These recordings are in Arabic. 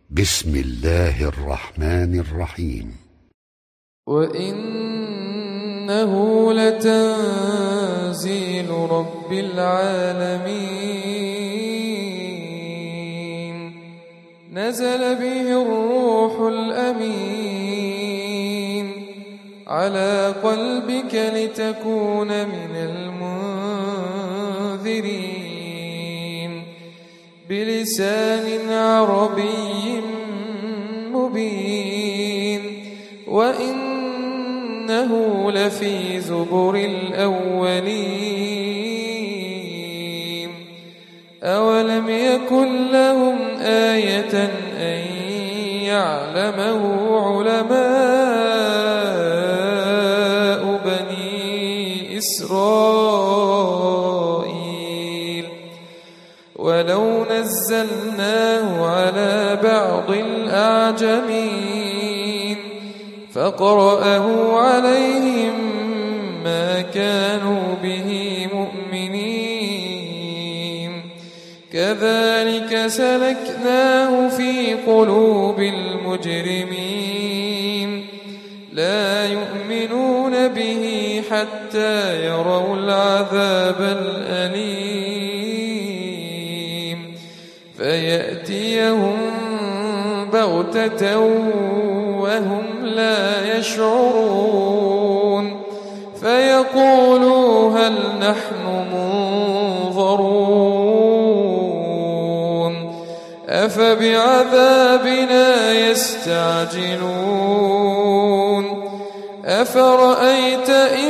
بسم الله الرحمن الرحيم. وإنه لتنزيل رب العالمين نزل به الروح الأمين على قلبك لتكون من المنذرين بلسان عربي مبين وإنه لفي زبر الأولين أولم يكن لهم آية أن يعلمه علماء بني إسرائيل ولو نزلناه على بعض الأعجمين فقرأه عليهم ما كانوا به مؤمنين كذلك سلكناه في قلوب المجرمين لا يؤمنون به حتى يروا العذاب الأليم فيأتيهم بغتة وهم لا يشعرون فيقولوا هل نحن منظرون أفبعذابنا يستعجلون أفرأيت إن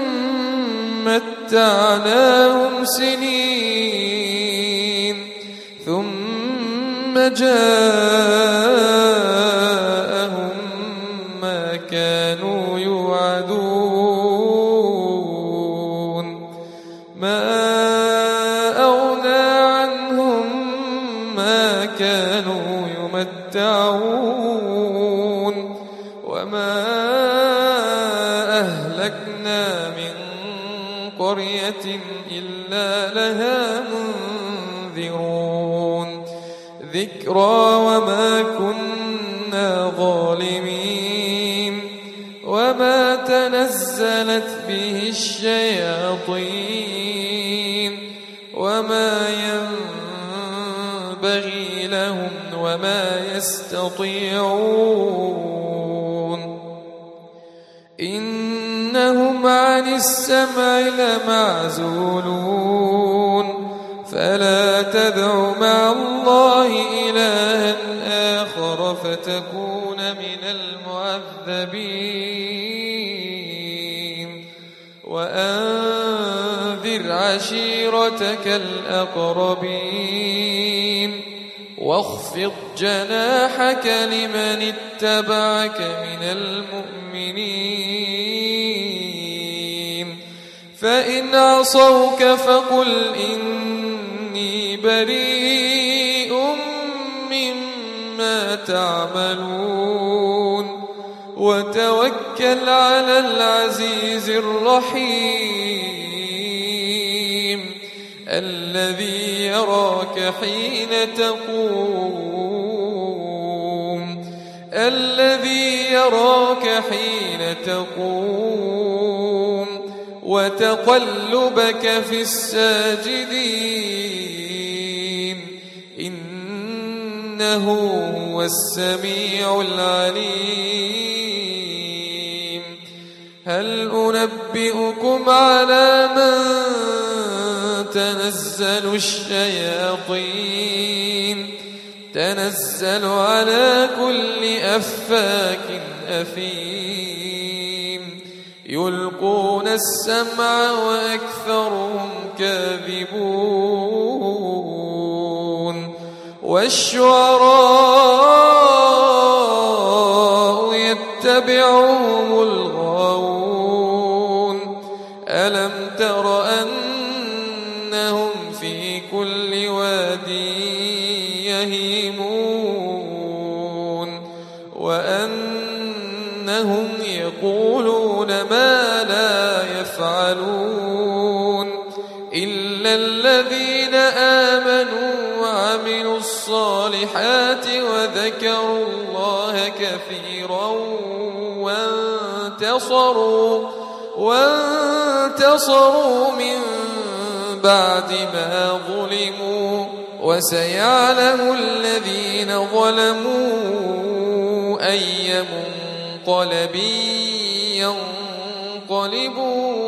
متعناهم سنين ثم جاءهم ما كانوا يوعدون ما أغنى عنهم ما كانوا يمتعون وما أهلكنا من قرية إلا لها منذرون ذكرى وما كنا ظالمين وما تنزلت به الشياطين وما ينبغي لهم وما يستطيعون إنهم عن السمع لمعزولون فلا تدع مع الله إلها آخر فتكون من المعذبين وأنذر عشيرتك الأقربين واخفض جناحك لمن اتبعك من المؤمنين فإن عصوك فقل إني بريء مما تعملون وتوكل على العزيز الرحيم الذي يراك حين تقوم وتقلبك في الساجدين إنه هو السميع العليم هل أنبئكم على من تنزل الشياطين تنزل على كل أفاك أثيم يلقون السمع وأكثرهم كاذبون والشعراء يتبعهم الغاوون ألم تر أنهم في كل واد يهيمون وأنهم يقولون ما لا يفعلون إلا الذين آمنوا وعملوا الصالحات الصالحات وذكروا الله كثيرا وانتصروا من بعد ما ظلموا وسيعلم الذين ظلموا أي منقلب ينقلبون